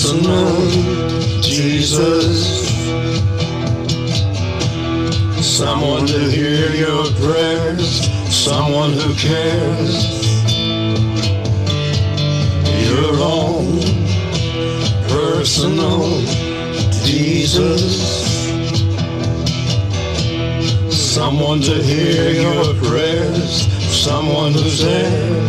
personal Jesus. Someone to hear your prayers, someone who cares. Your own personal Jesus. Someone to hear your prayers, someone who's there.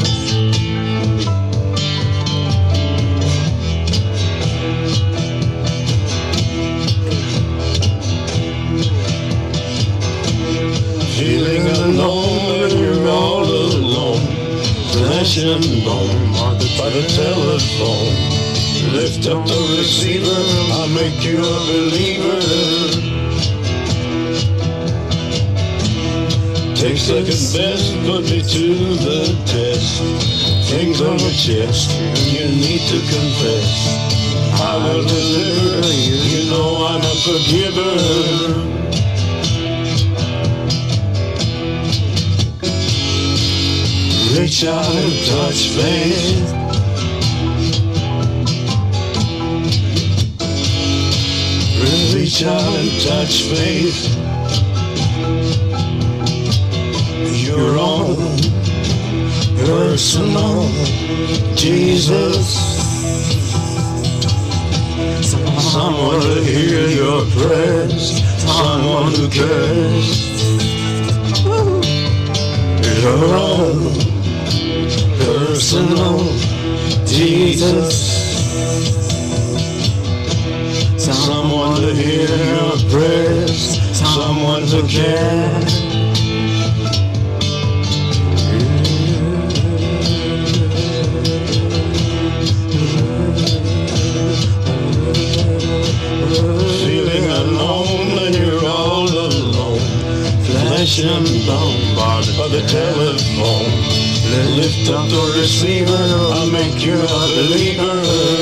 Feeling alone when you're all alone, flesh and bone, marked by the telephone. Lift up the receiver, I'll make you a believer. Take second best, put me to the test. Things on your chest, you need to confess. I will deliver, you know I'm a forgiver. Reach out and touch faith. Reach out and touch faith. Your own personal Jesus. Someone to hear your prayers, someone who cares. Your own personal Jesus. Someone to hear your prayers, someone to care. Feeling alone when you're all alone, flesh and bone, bombarded by the telephone. Lift up the receiver, I'll make you a believer.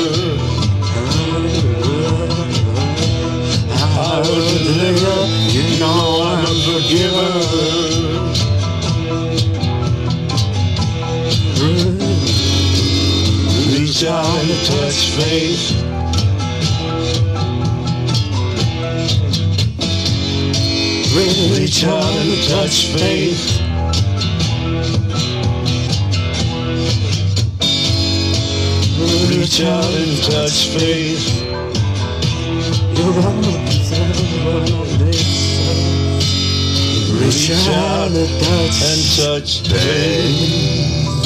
I will deliver, you know I'm a forgiver. Reach out and touch faith. Reach out and touch faith. Reach out and touch faith. Reach out and touch faith.